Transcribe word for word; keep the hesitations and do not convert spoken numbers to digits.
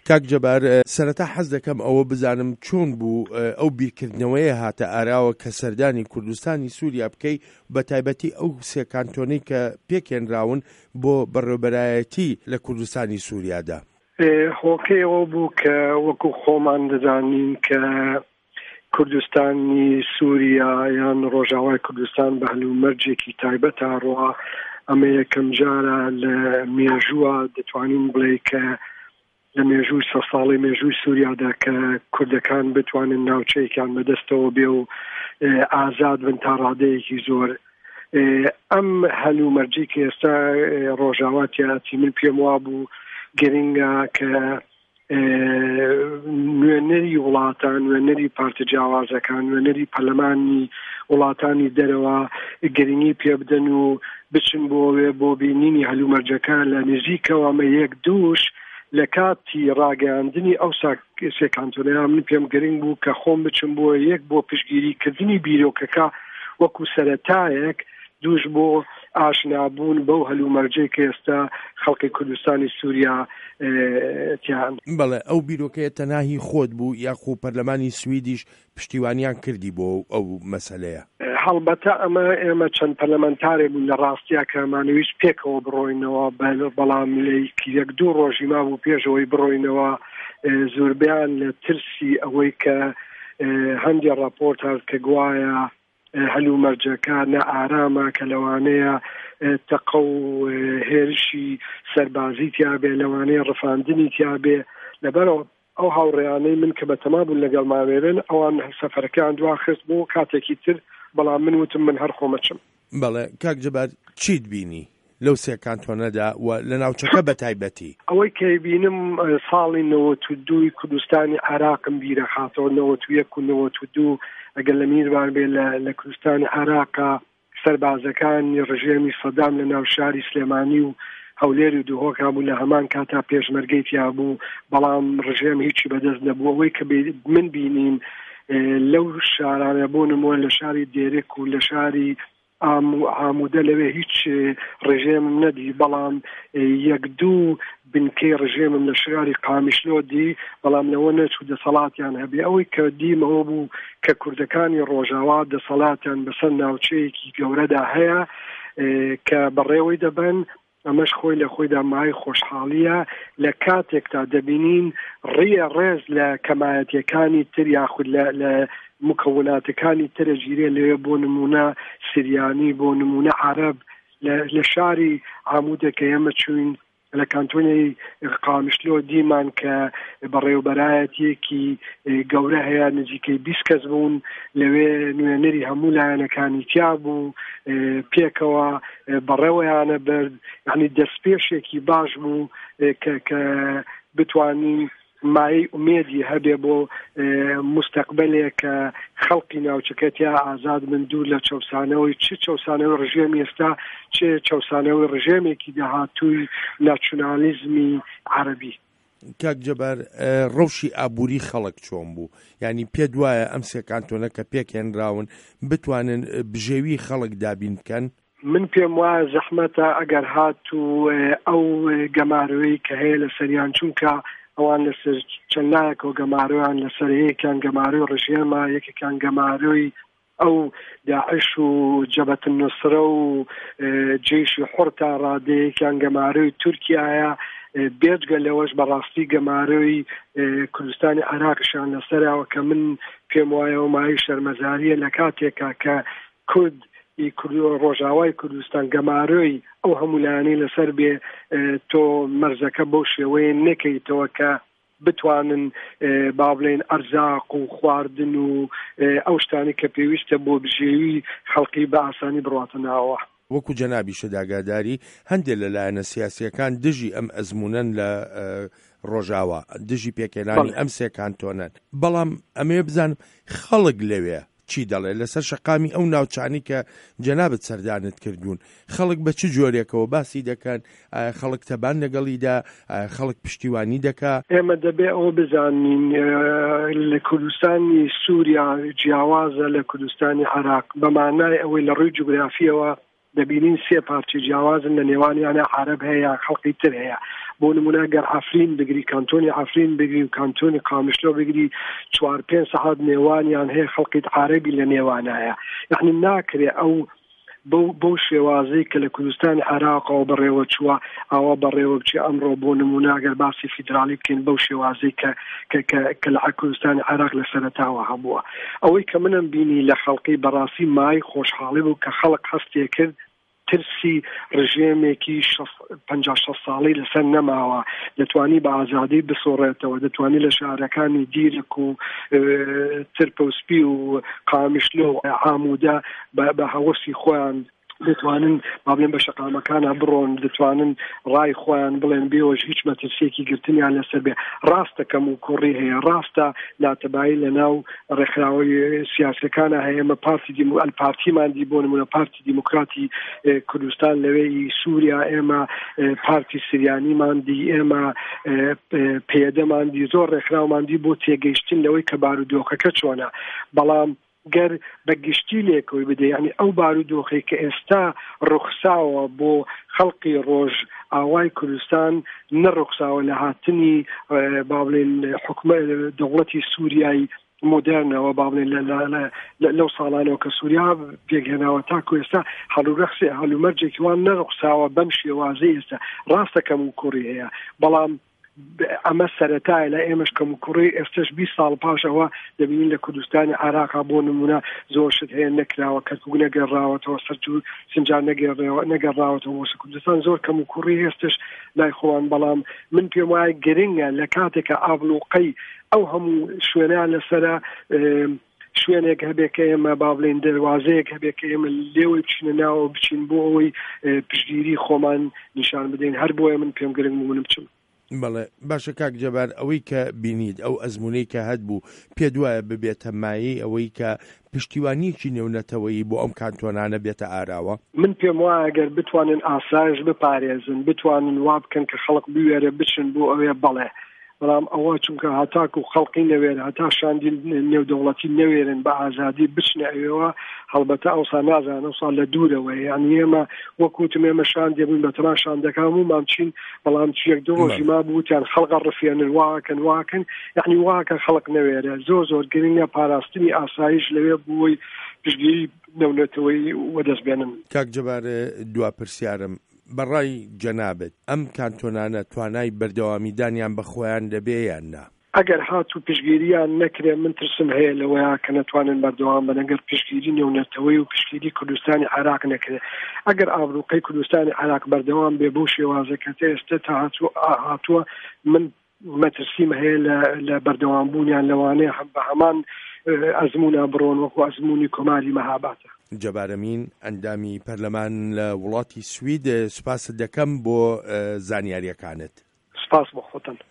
کاک جەبار سەرەتا حەز دەکەم ئەوە بزانم چۆن بوو ئەو بیرکردنەوەیە هاتە ئاراوە کە سەردانی کوردستانی سووریا بکەی بە تایبەتی ئەو سێ کانتۆنەی کە پێکێنراون بۆ بەڕێوەبەرایەتی لە کوردستانی سووریادا. هۆکەی ئەوە بوو کە وەکو خۆمان دەزانین کە کوردستانی سووریا یان ڕۆژاوای کوردستان بە هەلومەرجێکی تایبەت هاڕۆها ئەمە یەکەم جارە لە مێژووە دەتوانین بڵێ کە لە مێژووی سە ساڵی مێژووی سووریادا کە کوردەکان بتوانن ناوچەیەکیان بەدەستەوە بێ و ئازاد بن تا ڕادەیەکی زۆر. ئەم هەلومەرجی کە ئێستا ڕۆژاواتی من پێم وا بوو گرنگە کە نوێنەری وڵاتان، نوێنەری پارتە جیاوازەکان، نوێنەری پەرلەمانی وڵاتانی دەرەوە گرنگی پێ بدەن و بچن بۆوێ بۆ بینینی هەلومەرجەکان لە نزیکەوە ئەمە یەک دووش لە کاتی ڕاگەاندنی ئەو سێ کانتۆنەیان من پێم گرنگ بوو کە خۆم بچم بۆ یەک بۆ پشتگیریکردنی بیرۆکەکە وەکو سەرەتایەک، دووش بۆ ئاشنابوون بەو هەلومەرجەی کە ئێستا خەڵکی کوردستانی سووریا تیان. بەڵێ ئەو بیرۆکەیە تەناهی خۆت بوو یاخۆ پەرلەمانی سویدیش پشتیوانیان کردی بۆ ئەو مەسەلەیە؟ هەڵبەتە ئەمە ئێمە چەند پەرلەمەنتارێ بوون لە ڕاستیا کە ئەمانەویست پێکەوە بڕۆینەوە، بەڵام لە یەک دوو ڕۆژی مابوو پێشەوەی بڕۆینەوە زۆربیان لە ترسی ئەوەی کە هەندێک ڕاپۆرت هات کە گوایە هەلومەرجەکە نە ئارامە کە لەوانەیە تەقە و هێرشی سەربازی تیابێ، لەوانەیە ڕفاندنی تیابێ. لەبەرەوە ئەو هاوڕێیانەی من کە بەتەما بوون لەگەڵ ماوێرن ئەوان سەفەرەکەیان دواخست بۆ کاتێکی تر، بەڵام من وتم من هەر خۆمەچم. بەڵێ کاک جەبار چیت بینی لەو سێ کانتۆنەدا و لە ناوچەکە بە تایبەتی؟ ئەوەی کە بینم ساڵی نەوەت و دووی کوردستانی عێراقم بیرە خاتەوە، نەوەت و یەک و نەوەت و دوو ئەگەر لە میربان بێ لە کوردستانی عێراقا سەربازەکانی ڕژێمی سەدام لە ناو شاری سلێمانی و هەولێری و دوهۆک هەبوو لە هەمان کاتا پێشمەرگەی تیا بوو، بەڵام ڕژێم هیچی بەدەست نەبوو. ئەوەی کە من بینیم لەو شارانە بۆ نموە لە شاری دێرێک و لە شاری ئامودە لەوێ هیچ ڕژێمم نەدی، بەڵام یەک دوو بنکەی ڕژێمم لە شاری قامیشلۆ دی، بەڵام لەوە نەچوو دەسەڵاتیان هەبێ. ئەوەی کە دیمەوە بوو کە کوردەکانی ڕۆژاوا دەسەڵاتیان بەسەر ناوچەیەکی گەورەدا هەیە کە بەڕێوەی دەبن. ئەمەش خۆی لە خۆیدا مای خۆشحاڵیە لە کاتێکتا دەبینین ڕێ ڕێز لە کەمایەتیەکانی تر یاخود لە مکەوناتەکانی ترە ژیرێ لەوێ، بۆ نمونە سریانی، بۆ نمونە عەرەب لە شاری عامودە کە ئێمە چوین لە کانتۆنی قامیشلۆ دیمان کە بەڕێوەبەرایەتیەکی گەورە هەیە، نزیکەی بیست کەس بوون لەوێ، نوێنەری هەموو لایەنەکانی تیا بوو، پێکەوە بەڕێوەیانە برد، یعنی دەستپێشێکی باش بوو کە بتوانین مای ئومێدی هەبێ بۆ مستەقبلێک کە خەڵکی ناوچەکەتیا ئازاد من دوور لە چەوسانەوەی چ چەوسانەوەی ڕژێمی ئێستا چ چەوسانەوەی ڕژێمێکی داهاتووی ناسیۆنالیزمی عەرەبی. کاک جەبار ڕەوشی ئابووری خەڵک چۆن بوو؟ یعنی پێ دوایە ئەم سێ کانتۆنە کە پێکێنراون بتوانن بژێوی خەڵک دابین بکەن؟ من پێم وایە زەحمەتە ئەگەر هات و ئەو گەماروەی کە هەیە لە سەریان، چونکە ئەوان لەسەر چەند لایەکەوە گەمارویان لەسەر یەکیان گەماروی ڕژێمە، یەکێکیان گەماروی ئەو داعش و جەبهەت النوسرە و جێیشی حوڕ تا ڕادەیەکیان گەماروی تورکیایە، بێجگە لەوەش بەڕاستی گەماروی کوردستانی عێراقیشان لەسەرەوە کە من پێم وایەوە مای شەرمەزاریە لە کاتێکا کە کورد ڕۆژاوای کوردستان گەماروی ئەو هەموو لایەنەی لەسەر بێ، تۆ مەرزەکە بەو شێوەیە نەکەیتەوە کە بتوانن با بڵێن ئەرزاق و خواردن و ئەو شتانی کە پێویستە بۆ بژێوی خەڵکی بە ئاسانی بڕاتە ناوە. وەکو جەنابی شەداگاداری هەندێک لەلایەنە سیاسیەکان دژی ئەم ئەزمونەن لە ڕۆژاوا، دژی پێکێنانی ئەم سێ کانتۆنەن، بەڵام ئەمێ بزانم خەڵک لەوێ چی دەڵێ لەسەر شەقامی ئەو ناوچانی کە جەنابەت سەردانت کردوون؟ خەڵک بە چ جۆرێکەوە باسی دەکەن؟ خەڵک تەبان لەگەڵیدا؟ خەڵک پشتیوانی دەکا؟ ئێمە دەبێ ئەوە بزانین لە کوردستانی سووریا جیاوازە لە کوردستانی عێراق، بەمانای ئەوەی لە ڕووی جوگرافیەوە دەبینین سێ پارتی جیاوازن لە نێوانیانە عەرەب هەیە خەڵقی تر هەیە بۆ نمونە گەر عەفرین بگری کانتۆنی عەفرین بگری و کانتۆنی قامیشلۆ بگری چوار پێنج سەعات نێوانیان هەیە خەڵقی عەرەبی لە نێوانایە یعنی ناکرێ ئەو بۆ شێوازەی کە لە کوردستانی عێراقەوە بەڕێوە چووە ئەوە بەڕێوە بچێ ئەمڕۆ بۆ نمونە گەر باسی فیدرالی بکەین بەو شێوازەی کە لە کوردستانی عێراق لە سەرەتاوە هەبووە ئەوەی کە منم بینی لە خەڵقی بەڕاستی مای خۆشحاڵی بوو کە خەڵق هەستێ کرد ترسی ڕژێمێکی پەنجا شەش ساڵی لەسەر نەماوە دەتوانی بە ئازادی بسۆڕێتەوە دەتوانی لە شارەکانی دیرک و ترپەوسپی و قامیشلۆ و ئامودە بە هەوەسی خۆیان دەتوانن بابلێن بە شەقامەکانە بڕۆن دەتوانن ڕای خۆیان بڵێن بێوەش هیچ مەترسێکی گرتنیان لەسەر بێ ڕاستە کەم و کوڕی هەیە ڕاستە ناتەبایی لە ناو ڕێکخراوەی سیاسەکانە هەیە ئێمە پارتی ئەلپارتیماندی بۆ نمونە پارتی دیموکراتی کوردستان لەوەی سووریا ئێمە پارتی سریانیماندی ئێمە پێدەماندی زۆر ڕێکخراوماندی بۆ تێگەیشتن لەوەی کە بارودۆخەکە چۆنە بەڵام گەر بە گشتی لێکەوەی بدە یعنی ئەو بارودۆخی کە ئێستا ڕوخساوە بۆ خەڵقی ڕۆژ ئاوای کوردستان نەڕوخساوە لە هاتنی با بڵێن حکومە دەوڵەتی سووریایی مۆدرنەوە با بڵێن لەو ساڵانەوە کە سووریا پێگەێناوە تاکو ئێستا هەڵوڕەخسێ هەڵومەرجێکی وان نەڕوخساوە بەم شێوازەی ئێستا ڕاستە کەم و کوڕی هەیە بەڵام ئەمە سەرەتایە لە ئێمەش کەم و کوڕی ئێستش بیست ساڵ پاشەوە دەبینین لە کوردستانی عێراقا بۆ نمونە زۆر شت هەیە نەکراوە کەرکووک نەگەڕاوەتەوە سەرجوو سنجار نەگەڕاوەتەوە وەسە کوردستان زۆر کەم و کوڕی هێستش لای خۆوان بەڵام من پێم وایە گرنگە لە کاتێکە ئابلوقەی ئەو هەموو شوێنیان لەسرە شوێنێک هەبێت کە ئێمە با بڵێن دەواازەیەک هەبێت کە ئێمە لێوەی بچینە ناوە بچین بۆ ئەوەی پشتگیری خۆمان نیشان بدەین هەر بۆیە من پێم گرنگ بوون بچم بەڵێ باشە کاک جەبار ئەوەی کە بینیت ئەو ئەزمونەی کە هەت بوو پێ دوایە ببێتە مایی ئەوەی کە پشتیوانیەکی نێونەتەوەی بۆ ئەم کانتۆنانە بێتە ئاراوە من پێم وایە گەر بتوانن ئاسایش بپارێزن بتوانن وا بکەن کە خەڵق بوێرە بچن بۆ ئەوێ بەڵێ بەڵام ئەوە چونکە هەتاکو و خەڵقی نەوێر هەتا شاندی نێودەوڵەتی نەوێرن بە ئازادی بچنە ئەوێەوە هەڵبەتە ئەوسا نازانە ئەوسا لە دوورەوە یعنی ئێمە وەکوتم ئێمە شاندێ بووین بە تەما شاندەکان و مامچین بەڵام چیەک دو ڕۆژی ما بوتیان خەڵقە ڕفێنن واکەن واکەن یعنی واکە خەڵق نەوێرە زۆر زۆر گرنگە پاراستنی ئاسایش لەوێ بووی پشتگیری نەونەتەوەی وەدەست بێنن. کاک جەبار دوا پرسیارم بەڕای جەنابەت ئەم کانتۆنانە توانای بەردەوامیدانیان بە خۆیان دەبێ یان نا؟ ئەگەر هاتوو پشتگیریان نەکرێ من ترسم هەیە لەوەیە کە نەتوانن بەردەوام بن ئەگەر پشتگیری نێونەتەوەی و پشتگیری کوردستانی عێراق نەکرێ ئەگەر ئابڕوقەی کوردستانی عێراق بەردەوام بێ بۆ شێوازەکە ئێستا تا هاتووە من مەترسیم هەیە لە بەردەوامبوونیان لەوانەیە بە هەمان ئەزمونە بڕۆن وەکو ئەزمونی کۆماری مەهاباتە. جەبارەمین ئەندامی پەرلەمان لە وڵاتی سوید سوپاست دەکەم بۆ زانیاریەکانت. سپاس بۆ خۆتان.